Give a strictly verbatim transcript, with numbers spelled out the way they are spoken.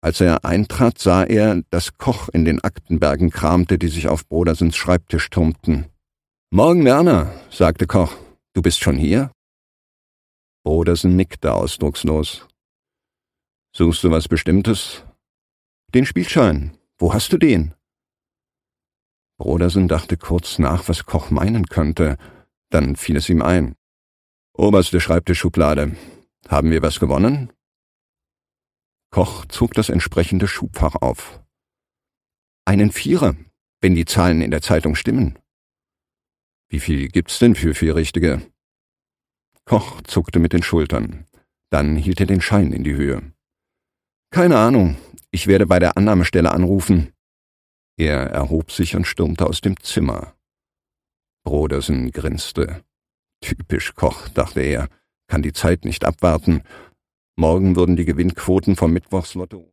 Als er eintrat, sah er, dass Koch in den Aktenbergen kramte, die sich auf Brodersens Schreibtisch turmten. »Morgen, Werner«, sagte Koch. »Du bist schon hier?« Brodersen nickte ausdruckslos. »Suchst du was Bestimmtes?« »Den Spielschein. Wo hast du den?« Brodersen dachte kurz nach, was Koch meinen könnte. Dann fiel es ihm ein. »Oberste Schreibtischschublade. Haben wir was gewonnen?« Koch zog das entsprechende Schubfach auf. »Einen Vierer, wenn die Zahlen in der Zeitung stimmen.« »Wie viel gibt's denn für vier Richtige?« Koch zuckte mit den Schultern. Dann hielt er den Schein in die Höhe. »Keine Ahnung. Ich werde bei der Annahmestelle anrufen.« Er erhob sich und stürmte aus dem Zimmer. Brodersen grinste. »Typisch Koch«, dachte er, »kann die Zeit nicht abwarten. Morgen würden die Gewinnquoten vom Mittwochslotto